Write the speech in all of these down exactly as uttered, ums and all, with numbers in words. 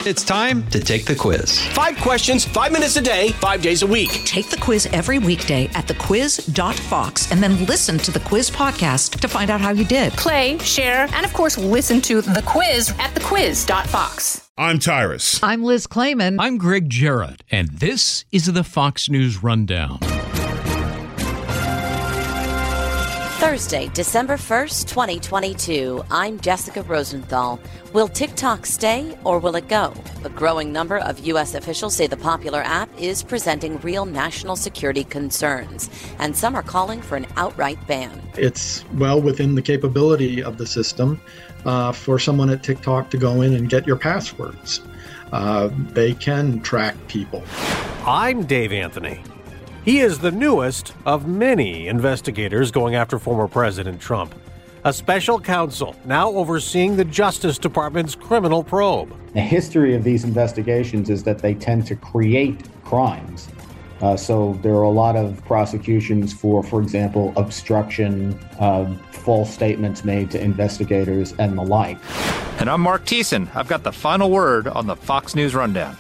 It's time to take the quiz. Five questions, five minutes a day, five days a week. Take the quiz every weekday at the quiz dot fox and then listen to the quiz podcast to find out how you did. Play, share, and of course, listen to the quiz at the quiz dot fox. I'm Tyrus. I'm Liz Clayman. I'm Greg Jarrett, and this is the Fox News Rundown. Thursday, December first, twenty twenty-two. I'm Jessica Rosenthal. Will TikTok stay or will it go? A growing number of U S officials say the popular app is presenting real national security concerns, and some are calling for an outright ban. It's well within the capability of the system uh, for someone at TikTok to go in and get your passwords. Uh, they can track people. I'm Dave Anthony. He is the newest of many investigators going after former President Trump. A special counsel now overseeing the Justice Department's criminal probe. The history of these investigations is that they tend to create crimes. Uh, so there are a lot of prosecutions for, for example, obstruction, uh, false statements made to investigators, and the like. And I'm Mark Thiessen. I've got the final word on the Fox News Rundown.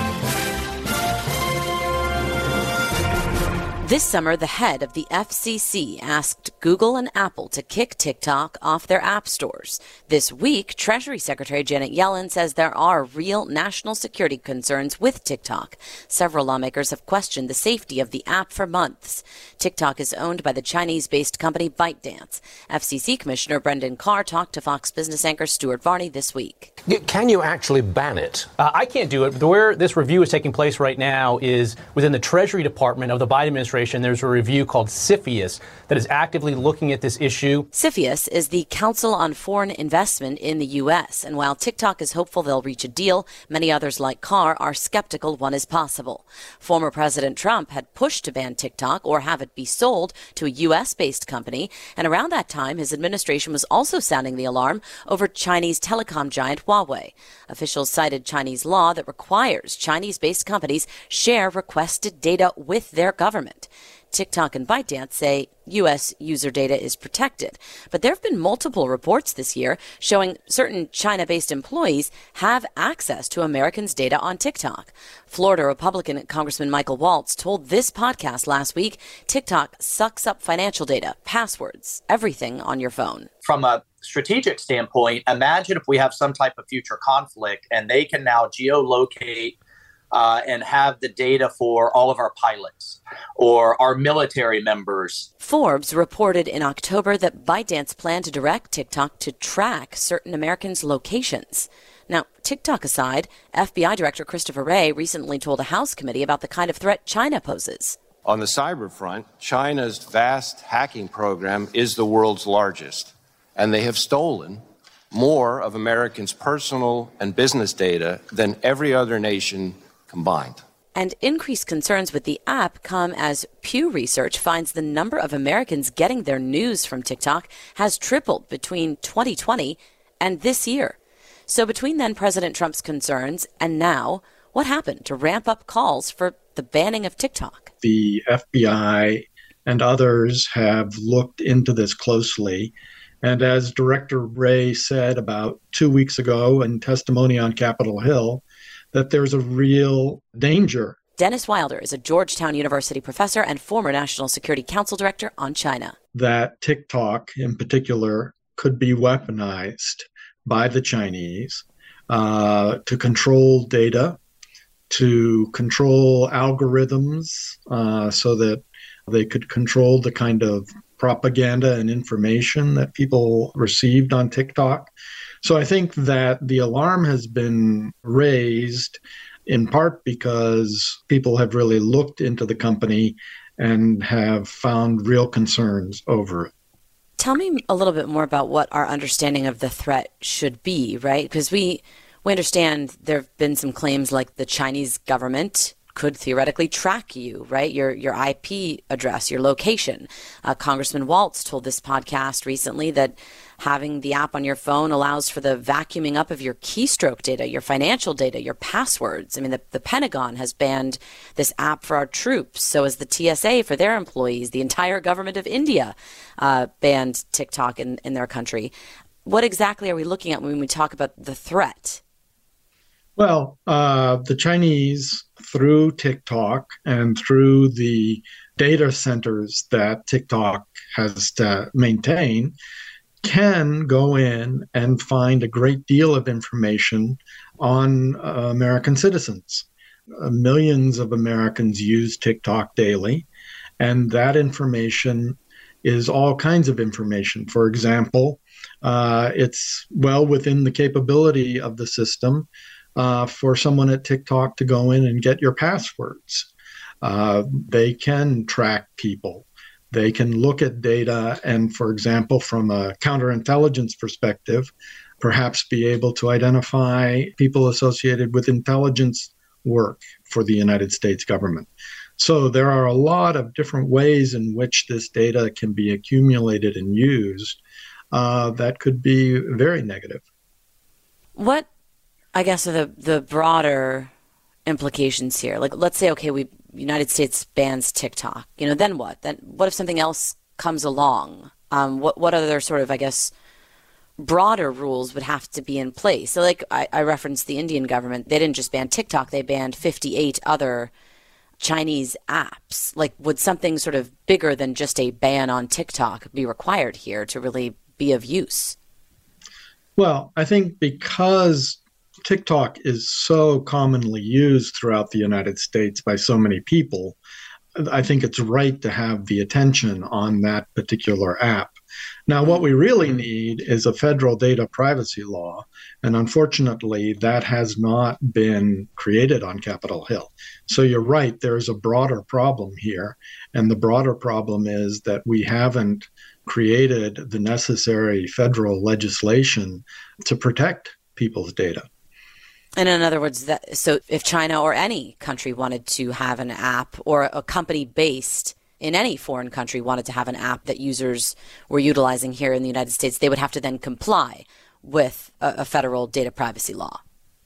This summer, the head of the F C C asked Google and Apple to kick TikTok off their app stores. This week, Treasury Secretary Janet Yellen says there are real national security concerns with TikTok. Several lawmakers have questioned the safety of the app for months. TikTok is owned by the Chinese-based company ByteDance. F C C Commissioner Brendan Carr talked to Fox Business anchor Stuart Varney this week. Can you actually ban it? Uh, I can't do it. Where this review is taking place right now is within the Treasury Department of the Biden administration. There's a review called CFIUS that is actively looking at this issue. CFIUS is the Council on Foreign Investment in the U S, and while TikTok is hopeful they'll reach a deal, many others like Carr are skeptical one is possible. Former President Trump had pushed to ban TikTok or have it be sold to a U S-based company, and around that time his administration was also sounding the alarm over Chinese telecom giant Huawei. Officials cited Chinese law that requires Chinese-based companies share requested data with their government. TikTok and ByteDance say U S user data is protected. But there have been multiple reports this year showing certain China-based employees have access to Americans' data on TikTok. Florida Republican Congressman Michael Waltz told this podcast last week, TikTok sucks up financial data, passwords, everything on your phone. From a strategic standpoint, imagine if we have some type of future conflict and they can now geolocate Uh, and have the data for all of our pilots or our military members. Forbes reported in October that ByteDance planned to direct TikTok to track certain Americans' locations. Now, TikTok aside, F B I Director Christopher Wray recently told a House committee about the kind of threat China poses. On the cyber front, China's vast hacking program is the world's largest, and they have stolen more of Americans' personal and business data than every other nation combined. And increased concerns with the app come as Pew Research finds the number of Americans getting their news from TikTok has tripled between twenty twenty and this year. So between then President Trump's concerns and now, what happened to ramp up calls for the banning of TikTok? The F B I and others have looked into this closely. And as Director Wray said about two weeks ago in testimony on Capitol Hill, that there's a real danger. Dennis Wilder is a Georgetown University professor and former National Security Council director on China. That TikTok in particular could be weaponized by the Chinese uh, to control data, to control algorithms uh, so that they could control the kind of propaganda and information that people received on TikTok. So I think that the alarm has been raised in part because people have really looked into the company and have found real concerns over it. Tell me a little bit more about what our understanding of the threat should be, right? Because we, we understand there have been some claims like the Chinese government could theoretically track you, right? Your your I P address, your location. Uh, Congressman Waltz told this podcast recently that having the app on your phone allows for the vacuuming up of your keystroke data, your financial data, your passwords. I mean, the, the Pentagon has banned this app for our troops. So has the T S A for their employees. The entire government of India uh, banned TikTok in, in their country. What exactly are we looking at when we talk about the threat? Well, uh, the Chinese, through TikTok and through the data centers that TikTok has to maintain, can go in and find a great deal of information on uh, American citizens. Uh, millions of Americans use TikTok daily, and that information is all kinds of information. For example, uh, it's well within the capability of the system uh, for someone at TikTok to go in and get your passwords. Uh, they can track people. They can look at data and, for example, from a counterintelligence perspective, perhaps be able to identify people associated with intelligence work for the United States government. So there are a lot of different ways in which this data can be accumulated and used uh, that could be very negative. What, I guess, are the, the broader implications here? Like, let's say, okay, we United States bans TikTok. You know, then what? Then what if something else comes along? Um, what what other sort of, I guess, broader rules would have to be in place? So, like I, I referenced the Indian government. They didn't just ban TikTok; they banned fifty-eight other Chinese apps. Like, would something sort of bigger than just a ban on TikTok be required here to really be of use? Well, I think because TikTok is so commonly used throughout the United States by so many people, I think it's right to have the attention on that particular app. Now, what we really need is a federal data privacy law, and unfortunately, that has not been created on Capitol Hill. So you're right, there's a broader problem here, and the broader problem is that we haven't created the necessary federal legislation to protect people's data. And in other words, that so if China or any country wanted to have an app, or a company based in any foreign country wanted to have an app that users were utilizing here in the United States, they would have to then comply with a, a federal data privacy law.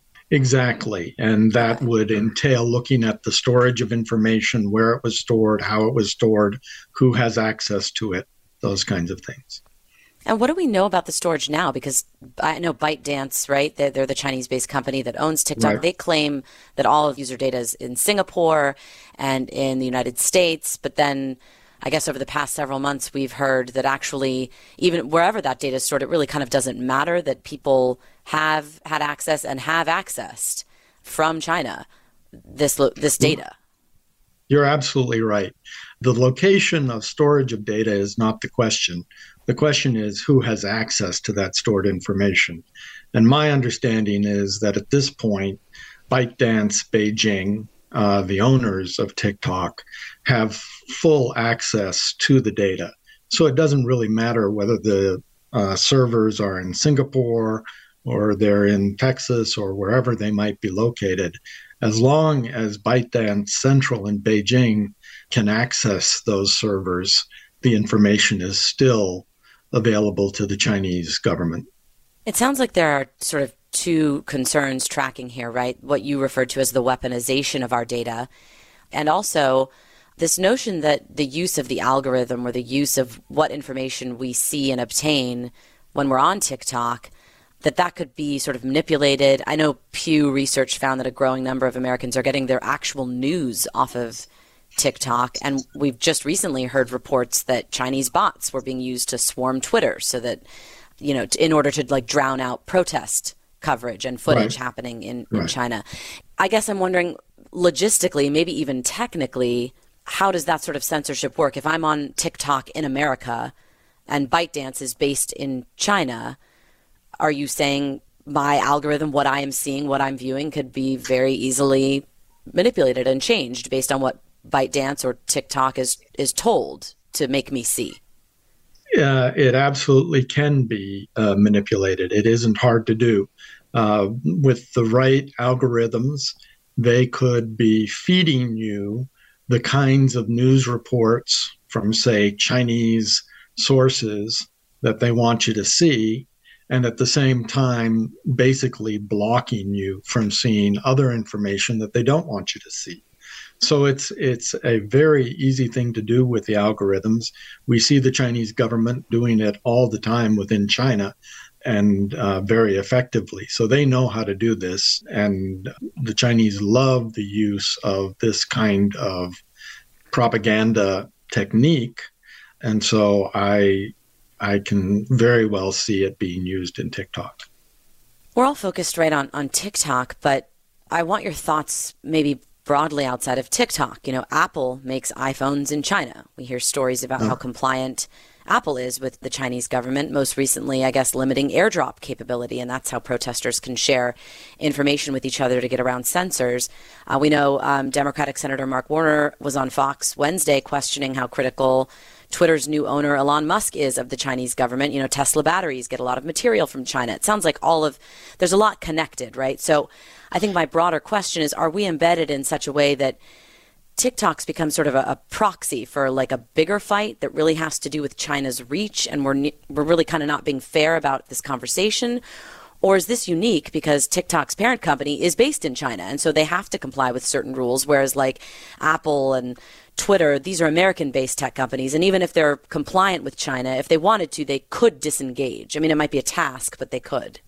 Exactly. And that okay. would entail looking at the storage of information, where it was stored, how it was stored, who has access to it, those kinds of things. And what do we know about the storage now? Because I know ByteDance, right? They're, they're the Chinese-based company that owns TikTok. Right. They claim that all of user data is in Singapore and in the United States. But then I guess over the past several months, we've heard that actually, even wherever that data is stored, it really kind of doesn't matter, that people have had access and have accessed from China this this data. You're absolutely right. The location of storage of data is not the question. The question is who has access to that stored information. And my understanding is that at this point, ByteDance Beijing, uh, the owners of TikTok, have full access to the data. So it doesn't really matter whether the uh, servers are in Singapore or they're in Texas or wherever they might be located. As long as ByteDance Central in Beijing can access those servers, the information is still available to the Chinese government. It sounds like there are sort of two concerns tracking here, right? What you referred to as the weaponization of our data, and also this notion that the use of the algorithm, or the use of what information we see and obtain when we're on TikTok, that that could be sort of manipulated. I know Pew Research found that a growing number of Americans are getting their actual news off of TikTok, and we've just recently heard reports that Chinese bots were being used to swarm Twitter, so that, you know, in order to like drown out protest coverage and footage right. happening in, right. in China. I guess I'm wondering, logistically, maybe even technically, how does that sort of censorship work? If I'm on TikTok in America and ByteDance is based in China, are you saying my algorithm, what I am seeing, what I'm viewing, could be very easily manipulated and changed based on what ByteDance or TikTok is is told to make me see? Yeah, it absolutely can be uh, manipulated. It isn't hard to do. Uh, with the right algorithms, they could be feeding you the kinds of news reports from, say, Chinese sources that they want you to see, and at the same time basically blocking you from seeing other information that they don't want you to see. So it's it's a very easy thing to do with the algorithms. We see the Chinese government doing it all the time within China. and uh, very effectively. So they know how to do this. And the Chinese love the use of this kind of propaganda technique. And so I, I can very well see it being used in TikTok. We're all focused right on, on TikTok, but I want your thoughts maybe broadly outside of TikTok. You know, Apple makes iPhones in China. We hear stories about oh. how compliant Apple is with the Chinese government, most recently, I guess, limiting AirDrop capability, and that's how protesters can share information with each other to get around censors. Uh, we know um, Democratic Senator Mark Warner was on Fox Wednesday questioning how critical Twitter's new owner, Elon Musk, is of the Chinese government. You know, Tesla batteries get a lot of material from China. It sounds like all of, there's a lot connected, right? So I think my broader question is, are we embedded in such a way that TikTok's become sort of a, a proxy for like a bigger fight that really has to do with China's reach, and we're we're really kind of not being fair about this conversation? Or is this unique because TikTok's parent company is based in China, and so they have to comply with certain rules, whereas like Apple and Twitter, these are American-based tech companies, and even if they're compliant with China, if they wanted to, they could disengage. I mean, it might be a task, but they could.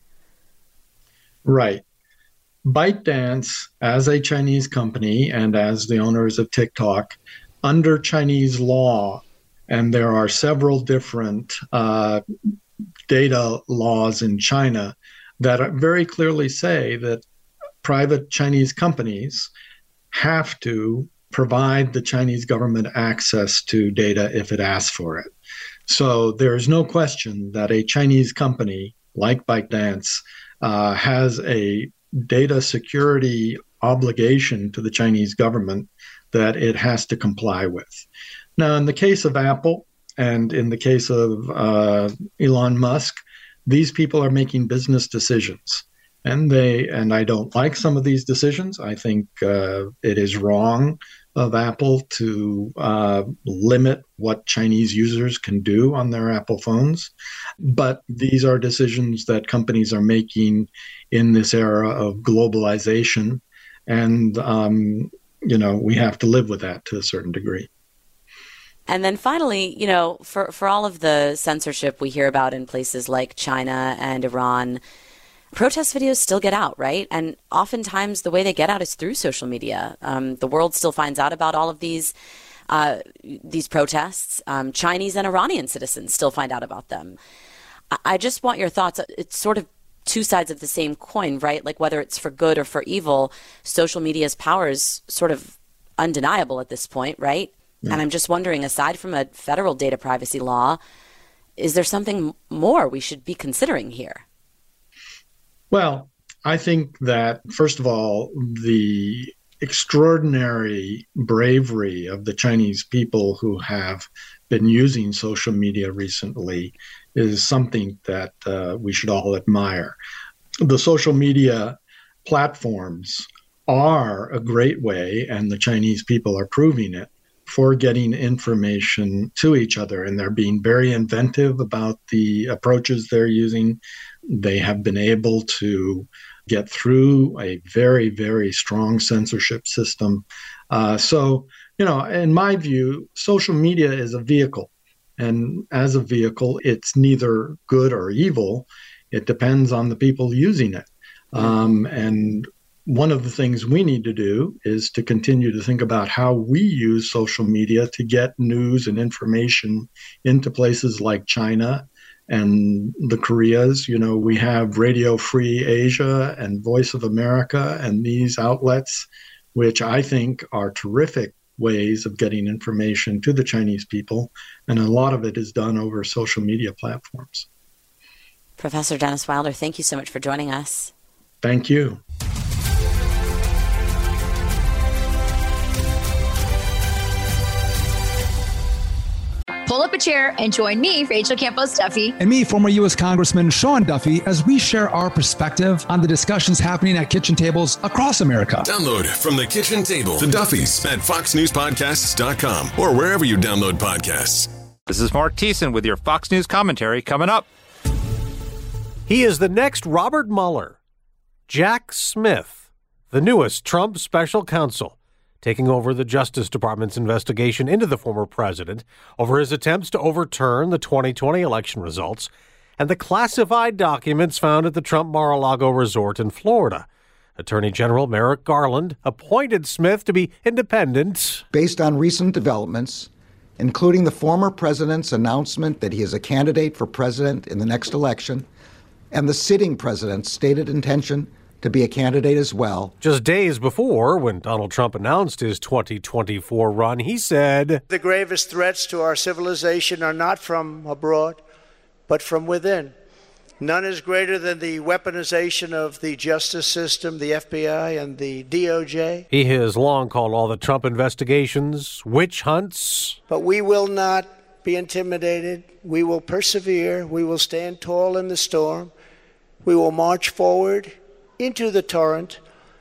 Right. ByteDance, as a Chinese company and as the owners of TikTok, under Chinese law, and there are several different uh, data laws in China that very clearly say that private Chinese companies have to provide the Chinese government access to data if it asks for it. So there is no question that a Chinese company like ByteDance uh, has a data security obligation to the Chinese government that it has to comply with. Now, in the case of Apple and in the case of uh, Elon Musk, these people are making business decisions. And they and I don't like some of these decisions. I think uh, it is wrong of Apple to uh, limit what Chinese users can do on their Apple phones. But these are decisions that companies are making in this era of globalization. And, um, you know, we have to live with that to a certain degree. And then finally, you know, for, for all of the censorship we hear about in places like China and Iran, protest videos still get out, right? And oftentimes the way they get out is through social media. Um, the world still finds out about all of these uh, these protests. Um, Chinese and Iranian citizens still find out about them. I, I just want your thoughts. It's sort of two sides of the same coin, right? Like whether it's for good or for evil, social media's power is sort of undeniable at this point, right? Yeah. And I'm just wondering, aside from a federal data privacy law, is there something more we should be considering here? Well, I think that, first of all, the extraordinary bravery of the Chinese people who have been using social media recently is something that uh, we should all admire. The social media platforms are a great way, and the Chinese people are proving it, for getting information to each other. And they're being very inventive about the approaches they're using. They have been able to get through a very, very strong censorship system. Uh, so, you know, in my view, social media is a vehicle. And as a vehicle, it's neither good or evil. It depends on the people using it. Um, and one of the things we need to do is to continue to think about how we use social media to get news and information into places like China and the Koreas. You know, we have Radio Free Asia and Voice of America and these outlets, which I think are terrific ways of getting information to the Chinese people. And a lot of it is done over social media platforms. Professor Dennis Wilder, thank you so much for joining us. Thank you. Pull up a chair and join me, Rachel Campos Duffy. And me, former U S Congressman Sean Duffy, as we share our perspective on the discussions happening at kitchen tables across America. Download From the Kitchen Table, The Duffys, at fox news podcasts dot com or wherever you download podcasts. This is Mark Thiessen with your Fox News commentary coming up. He is the next Robert Mueller. Jack Smith, the newest Trump special counsel, taking over the Justice Department's investigation into the former president over his attempts to overturn the twenty twenty election results and the classified documents found at the Trump Mar-a-Lago resort in Florida. Attorney General Merrick Garland appointed Smith to be independent. Based on recent developments, including the former president's announcement that he is a candidate for president in the next election, and the sitting president's stated intention to be a candidate as well. Just days before, when Donald Trump announced his twenty twenty-four run, he said, "The gravest threats to our civilization are not from abroad, but from within. None is greater than the weaponization of the justice system, the F B I, and the D O J. He has long called all the Trump investigations witch hunts. But we will not be intimidated. We will persevere. We will stand tall in the storm. We will march forward into the torrent,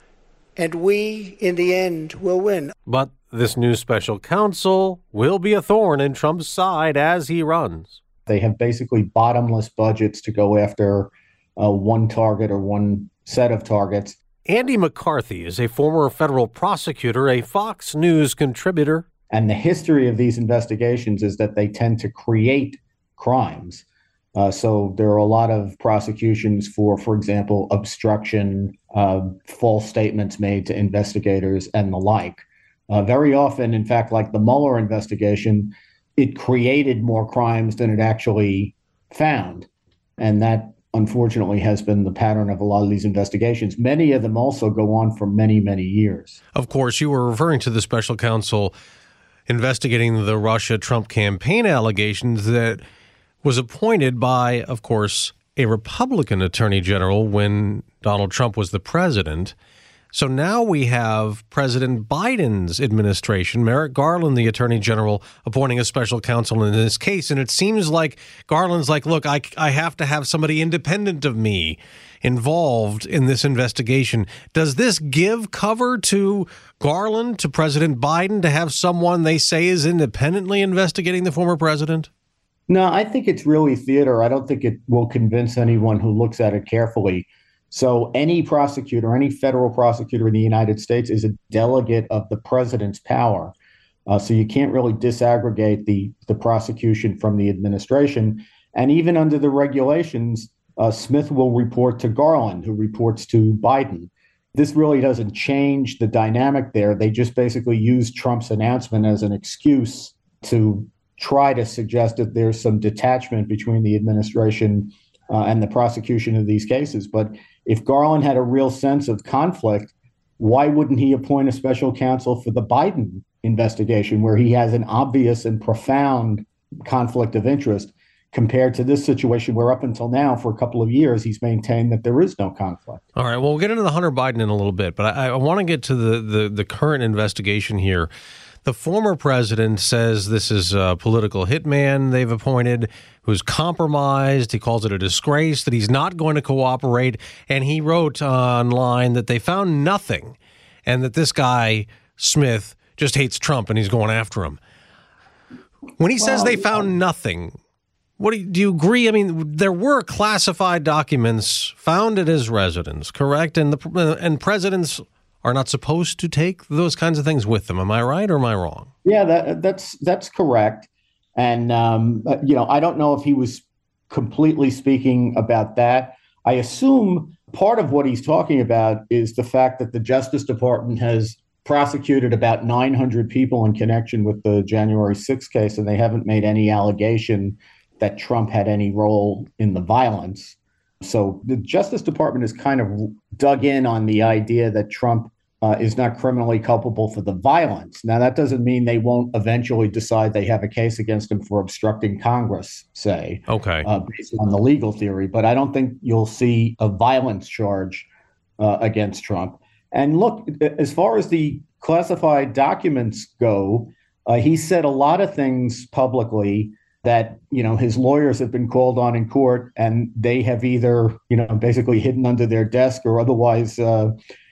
and we, in the end, will win." But this new special counsel will be a thorn in Trump's side as he runs. They have basically bottomless budgets to go after uh, one target or one set of targets. Andy McCarthy is a former federal prosecutor, a Fox News contributor. And the history of these investigations is that they tend to create crimes. Uh, so there are a lot of prosecutions for, for example, obstruction, uh, false statements made to investigators, and the like. Uh, very often, in fact, like the Mueller investigation, it created more crimes than it actually found. And that, unfortunately, has been the pattern of a lot of these investigations. Many of them also go on for many, many years. Of course, you were referring to the special counsel investigating the Russia-Trump campaign allegations that was appointed by, of course, a Republican attorney general when Donald Trump was the president. So now we have President Biden's administration, Merrick Garland, the attorney general, appointing a special counsel in this case. And it seems like Garland's like, look, I, I have to have somebody independent of me involved in this investigation. Does this give cover to Garland, to President Biden, to have someone they say is independently investigating the former president? No, I think it's really theater. I don't think it will convince anyone who looks at it carefully. So any prosecutor, any federal prosecutor in the United States is a delegate of the president's power. Uh, so you can't really disaggregate the, the prosecution from the administration. And even under the regulations, uh, Smith will report to Garland, who reports to Biden. This really doesn't change the dynamic there. They just basically use Trump's announcement as an excuse to try to suggest that there's some detachment between the administration uh, and the prosecution of these cases. But if Garland had a real sense of conflict, why wouldn't he appoint a special counsel for the Biden investigation, where he has an obvious and profound conflict of interest, compared to this situation where up until now, for a couple of years, he's maintained that there is no conflict? All right, well, we'll get into the Hunter Biden in a little bit, but I, I want to get to the, the, the current investigation here. The former president says this is a political hitman they've appointed who's compromised. He calls it a disgrace, that he's not going to cooperate. And he wrote online that they found nothing and that this guy, Smith, just hates Trump and he's going after him. When he well, says they found nothing, what do you, do you agree? I mean, there were classified documents found at his residence, correct? And the and presidents are not supposed to take those kinds of things with them. Am I right or am I wrong? Yeah, that, that's that's correct. And, um, you know, I don't know if he was completely speaking about that. I assume part of what he's talking about is the fact that the Justice Department has prosecuted about nine hundred people in connection with the January sixth case, and they haven't made any allegation that Trump had any role in the violence. So the Justice Department has kind of dug in on the idea that Trump uh, is not criminally culpable for the violence. Now, that doesn't mean they won't eventually decide they have a case against him for obstructing Congress, say, okay, uh, based on the legal theory. But I don't think you'll see a violence charge uh, against Trump. And look, as far as the classified documents go, uh, he said a lot of things publicly that, you know, his lawyers have been called on in court, and they have either, you know, basically hidden under their desk or otherwise uh,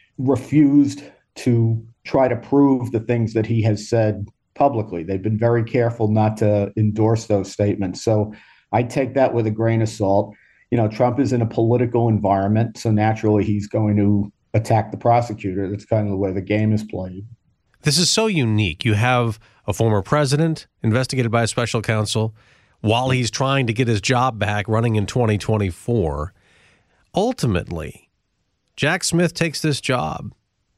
refused to try to prove the things that he has said publicly. They've been very careful not to endorse those statements. So I take that with a grain of salt. You know, Trump is in a political environment, so naturally he's going to attack the prosecutor. That's kind of the way the game is played. This is so unique. You have a former president investigated by a special counsel. while he's trying to get his job back running in twenty twenty-four. Ultimately, Jack Smith takes this job.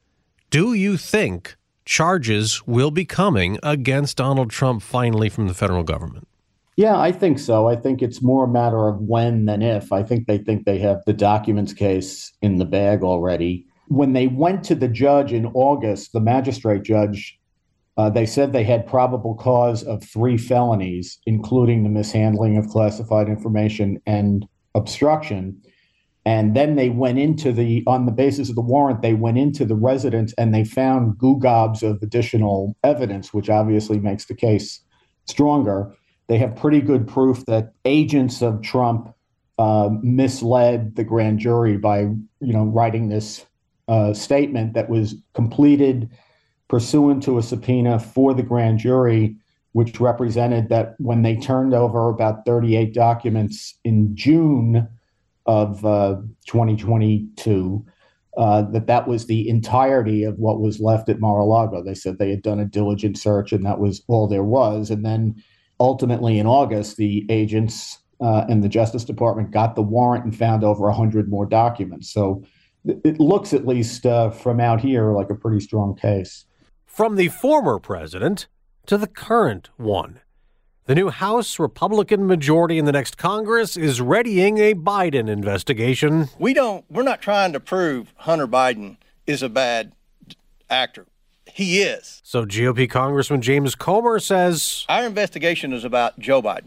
Do you think charges will be coming against Donald Trump finally from the federal government? Yeah, I think so. I think it's more a matter of when than if. I think they think they have the documents case in the bag already. When they went to the judge in August, the magistrate judge, uh, they said they had probable cause of three felonies, including the mishandling of classified information and obstruction. And then they went into the, on the basis of the warrant, they went into the residence and they found goo gobs of additional evidence, which obviously makes the case stronger. They have pretty good proof that agents of Trump uh, misled the grand jury by, you know, writing this uh, statement that was completed pursuant to a subpoena for the grand jury, which represented that when they turned over about thirty-eight documents in June of uh, twenty twenty-two, uh, that that was the entirety of what was left at Mar-a-Lago. They said they had done a diligent search and that was all there was. And then ultimately in August, the agents uh, and the Justice Department got the warrant and found over one hundred more documents. So it looks, at least uh, from out here, like a pretty strong case. From the former president to the current one. The new House Republican majority in the next Congress is readying a Biden investigation. We don't, we're not trying to prove Hunter Biden is a bad actor. He is. So G O P Congressman James Comer says, our investigation is about Joe Biden.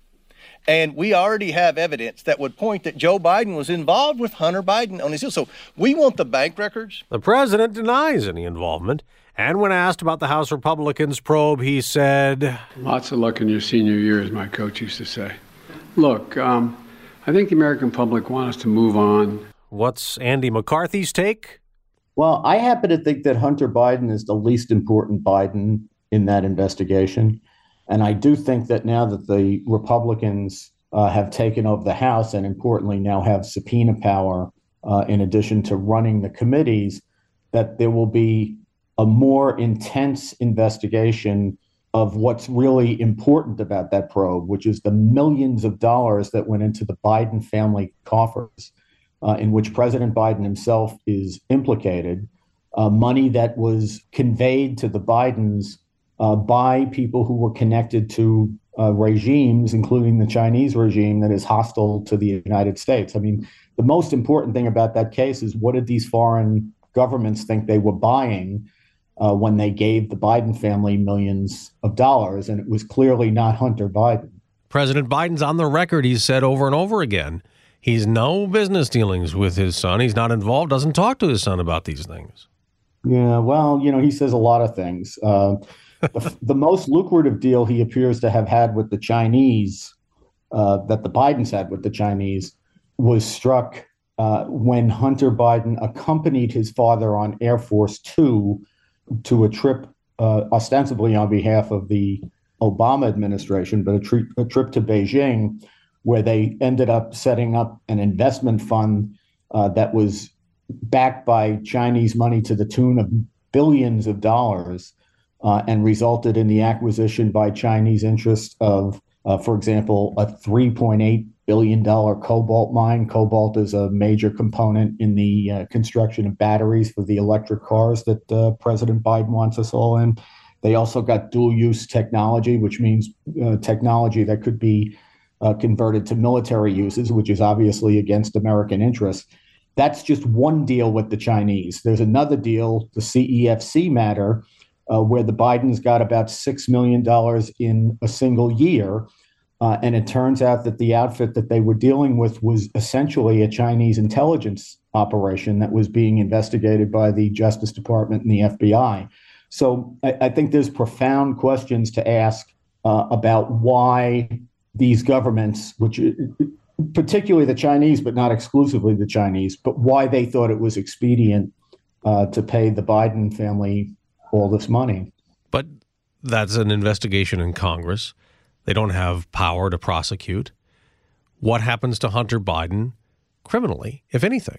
And we already have evidence that would point that Joe Biden was involved with Hunter Biden on his deal. So we want the bank records. The president denies any involvement. And when asked about the House Republicans' probe, he said, lots of luck in your senior year, as my coach used to say. Look, um, I think the American public want us to move on. What's Andy McCarthy's take? Well, I happen to think that Hunter Biden is the least important Biden in that investigation. And I do think that now that the Republicans uh, have taken over the House and importantly now have subpoena power uh, in addition to running the committees, that there will be a more intense investigation of what's really important about that probe, which is the millions of dollars that went into the Biden family coffers, uh, in which President Biden himself is implicated, uh, money that was conveyed to the Bidens uh, by people who were connected to uh, regimes, including the Chinese regime that is hostile to the United States. I mean, the most important thing about that case is what did these foreign governments think they were buying Uh, when they gave the Biden family millions of dollars, and it was clearly not Hunter Biden. President Biden's on the record. He's said over and over again, he's no business dealings with his son. He's not involved, doesn't talk to his son about these things. Yeah, well, you know, he says a lot of things. Uh, the, the most lucrative deal he appears to have had with the Chinese, uh, that the Bidens had with the Chinese, was struck uh, when Hunter Biden accompanied his father on Air Force Two to a trip uh, ostensibly on behalf of the Obama administration, but a, tri- a trip to Beijing, where they ended up setting up an investment fund uh, that was backed by Chinese money to the tune of billions of dollars uh, and resulted in the acquisition by Chinese interests of, uh, for example, a three point eight billion dollars cobalt mine. Cobalt is a major component in the uh, construction of batteries for the electric cars that uh, President Biden wants us all in. They also got dual-use technology, which means uh, technology that could be uh, converted to military uses, which is obviously against American interests. That's just one deal with the Chinese. There's another deal, the C E F C matter, uh, where the Bidens got about six million dollars in a single year. Uh, and it turns out that the outfit that they were dealing with was essentially a Chinese intelligence operation that was being investigated by the Justice Department and the F B I. So I, I think there's profound questions to ask uh, about why these governments, which particularly the Chinese, but not exclusively the Chinese, but why they thought it was expedient uh, to pay the Biden family all this money. But that's an investigation in Congress. They don't have power to prosecute. What happens to Hunter Biden criminally, if anything?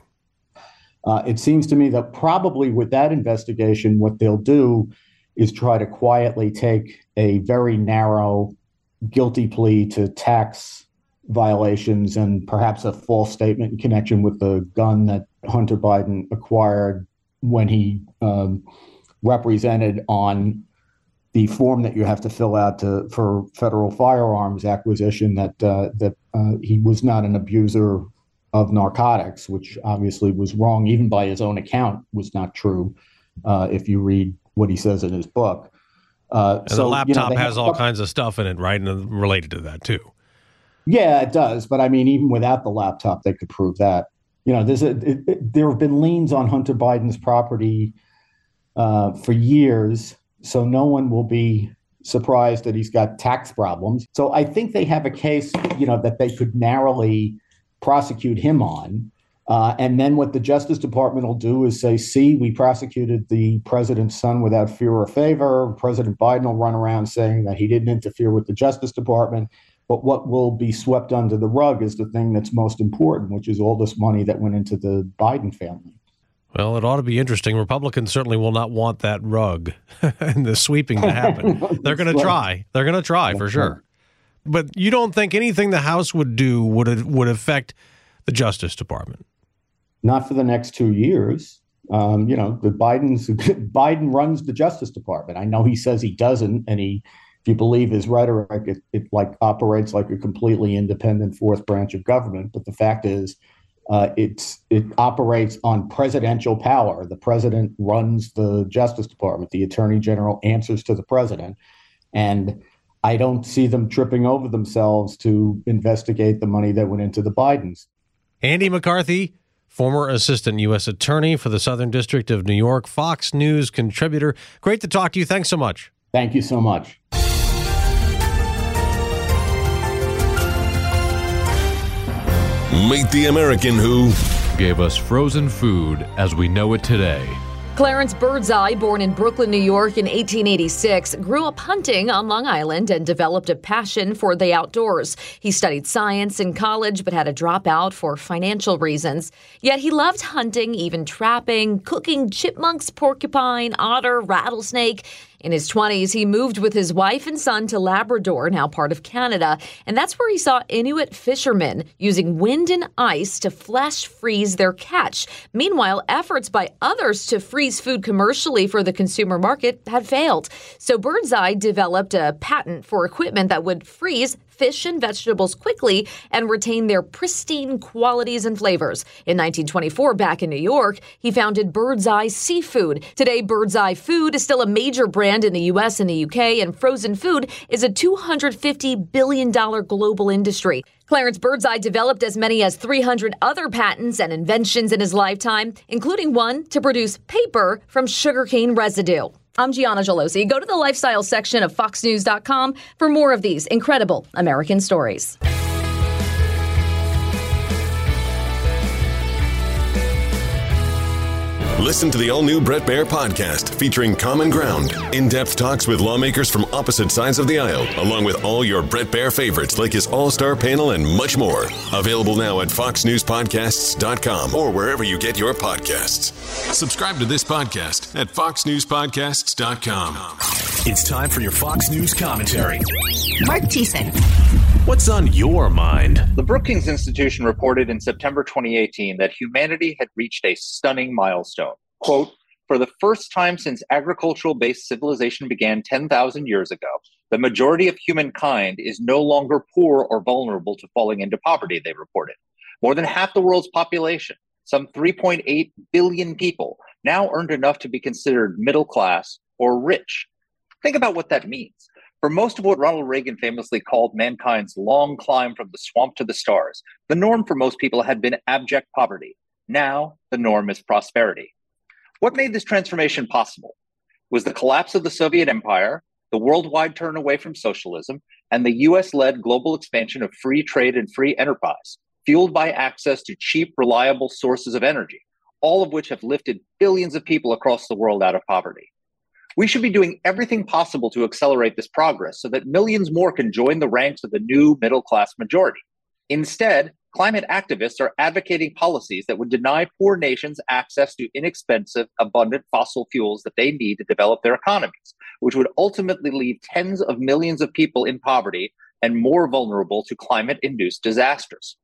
Uh, it seems to me that probably with that investigation, what they'll do is try to quietly take a very narrow guilty plea to tax violations and perhaps a false statement in connection with the gun that Hunter Biden acquired when he um, represented on the form that you have to fill out to for federal firearms acquisition that uh, that uh, he was not an abuser of narcotics, which obviously was wrong, even by his own account, was not true. Uh, if you read what he says in his book, uh, and so the laptop you know, has all couple, kinds of stuff in it, right, and related to that too. Yeah, it does. But I mean, even without the laptop, they could prove that. You know, there's a it, it, there have been liens on Hunter Biden's property uh, for years. So no one will be surprised that he's got tax problems. So I think they have a case, you know, that they could narrowly prosecute him on. Uh, and then what the Justice Department will do is say, see, we prosecuted the president's son without fear or favor. President Biden will run around saying that he didn't interfere with the Justice Department. But what will be swept under the rug is the thing that's most important, which is all this money that went into the Biden family. Well, it ought to be interesting. Republicans certainly will not want that rug and the sweeping to happen. They're going to try. They're going to try for sure. But you don't think anything the House would do would would affect the Justice Department? Not for the next two years. Um, you know, the Biden's Biden runs the Justice Department. I know he says he doesn't, and he, if you believe his rhetoric, it, it like operates like a completely independent fourth branch of government. But the fact is, Uh, it's it operates on presidential power. The president runs the Justice Department. The Attorney General answers to the president. And I don't see them tripping over themselves to investigate the money that went into the Bidens. Andy McCarthy, former assistant U S attorney for the Southern District of New York, Fox News contributor. Great to talk to you. Thanks so much. Thank you so much. Meet the American who gave us frozen food as we know it today. Clarence Birdseye, born in Brooklyn, New York in eighteen eighty-six, grew up hunting on Long Island and developed a passion for the outdoors. He studied science in college but had to drop out for financial reasons. Yet he loved hunting, even trapping, cooking chipmunks, porcupine, otter, rattlesnake. In his twenties, he moved with his wife and son to Labrador, now part of Canada, and that's where he saw Inuit fishermen using wind and ice to flash freeze their catch. Meanwhile, efforts by others to freeze food commercially for the consumer market had failed. So Birdseye developed a patent for equipment that would freeze fish and vegetables quickly and retain their pristine qualities and flavors. In nineteen twenty-four, back in New York, he founded Birdseye Seafood. Today, Birdseye Food is still a major brand in the U S and the U K, and frozen food is a two hundred fifty billion dollars global industry. Clarence Birdseye developed as many as three hundred other patents and inventions in his lifetime, including one to produce paper from sugarcane residue. I'm Gianna Gelosi. Go to the lifestyle section of fox news dot com for more of these incredible American stories. Listen to the all-new Bret Baier podcast featuring Common Ground, in-depth talks with lawmakers from opposite sides of the aisle, along with all your Bret Baier favorites like his all-star panel and much more. Available now at fox news podcasts dot com or wherever you get your podcasts. Subscribe to this podcast at fox news podcasts dot com. It's time for your Fox News commentary. Mark Thiessen. What's on your mind? The Brookings Institution reported in September twenty eighteen that humanity had reached a stunning milestone. Quote, for the first time since agricultural-based civilization began ten thousand years ago, the majority of humankind is no longer poor or vulnerable to falling into poverty, they reported. More than half the world's population, some three point eight billion people, now earned enough to be considered middle class or rich. Think about what that means. For most of what Ronald Reagan famously called mankind's long climb from the swamp to the stars, the norm for most people had been abject poverty. Now, the norm is prosperity. What made this transformation possible was the collapse of the Soviet Empire, the worldwide turn away from socialism, and the U S-led global expansion of free trade and free enterprise, fueled by access to cheap, reliable sources of energy, all of which have lifted billions of people across the world out of poverty. We should be doing everything possible to accelerate this progress so that millions more can join the ranks of the new middle-class majority. Instead, climate activists are advocating policies that would deny poor nations access to inexpensive, abundant fossil fuels that they need to develop their economies, which would ultimately leave tens of millions of people in poverty and more vulnerable to climate-induced disasters.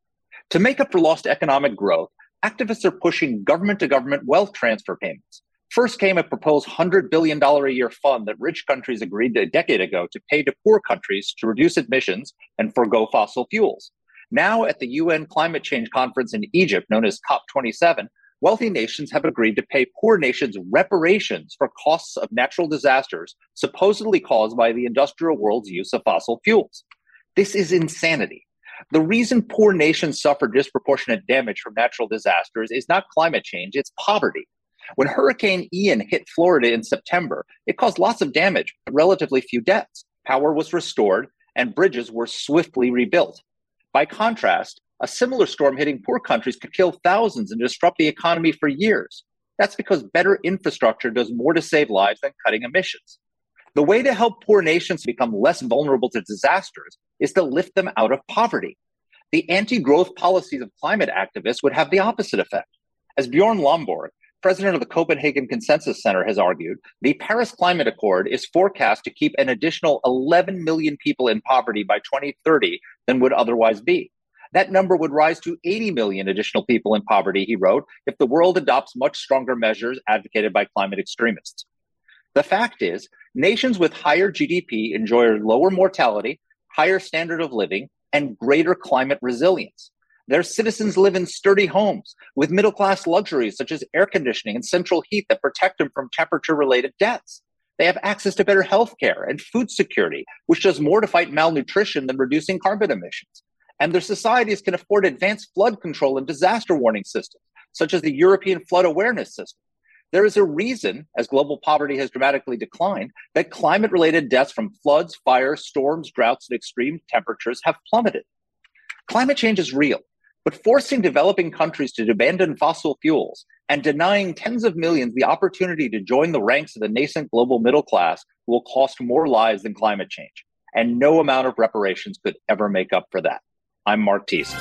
To make up for lost economic growth, activists are pushing government-to-government wealth transfer payments. First came a proposed one hundred billion dollars a year fund that rich countries agreed a decade ago to pay to poor countries to reduce emissions and forgo fossil fuels. Now, at the U N climate change conference in Egypt, known as COP twenty-seven, wealthy nations have agreed to pay poor nations reparations for costs of natural disasters supposedly caused by the industrial world's use of fossil fuels. This is insanity. The reason poor nations suffer disproportionate damage from natural disasters is not climate change, it's poverty. When Hurricane Ian hit Florida in September, it caused lots of damage, but relatively few deaths. Power was restored, and bridges were swiftly rebuilt. By contrast, a similar storm hitting poor countries could kill thousands and disrupt the economy for years. That's because better infrastructure does more to save lives than cutting emissions. The way to help poor nations become less vulnerable to disasters is to lift them out of poverty. The anti-growth policies of climate activists would have the opposite effect. As Bjorn Lomborg, president of the Copenhagen Consensus Center, has argued, the Paris Climate Accord is forecast to keep an additional eleven million people in poverty by twenty thirty than would otherwise be. That number would rise to eighty million additional people in poverty, he wrote, if the world adopts much stronger measures advocated by climate extremists. The fact is, nations with higher G D P enjoy lower mortality, higher standard of living, and greater climate resilience. Their citizens live in sturdy homes with middle-class luxuries such as air conditioning and central heat that protect them from temperature-related deaths. They have access to better health care and food security, which does more to fight malnutrition than reducing carbon emissions. And their societies can afford advanced flood control and disaster warning systems, such as the European Flood Awareness System. There is a reason, as global poverty has dramatically declined, that climate-related deaths from floods, fires, storms, droughts, and extreme temperatures have plummeted. Climate change is real. But forcing developing countries to abandon fossil fuels and denying tens of millions the opportunity to join the ranks of the nascent global middle class will cost more lives than climate change. And no amount of reparations could ever make up for that. I'm Mark Thiessen.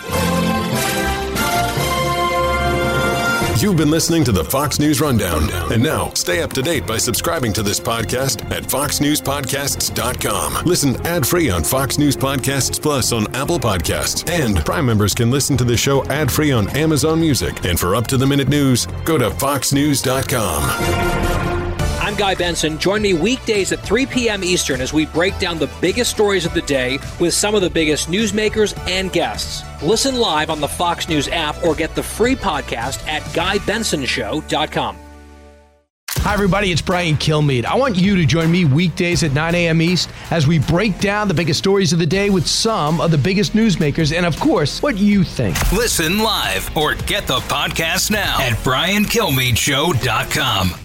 You've been listening to the Fox News Rundown. And now, stay up to date by subscribing to this podcast at fox news podcasts dot com. Listen ad-free on Fox News Podcasts Plus on Apple Podcasts. And Prime members can listen to the show ad-free on Amazon Music. And for up-to-the-minute news, go to fox news dot com. I'm Guy Benson. Join me weekdays at three p.m. Eastern as we break down the biggest stories of the day with some of the biggest newsmakers and guests. Listen live on the Fox News app or get the free podcast at guy benson show dot com. Hi, everybody. It's Brian Kilmeade. I want you to join me weekdays at nine a.m. East as we break down the biggest stories of the day with some of the biggest newsmakers and, of course, what you think. Listen live or get the podcast now at brian kilmeade show dot com.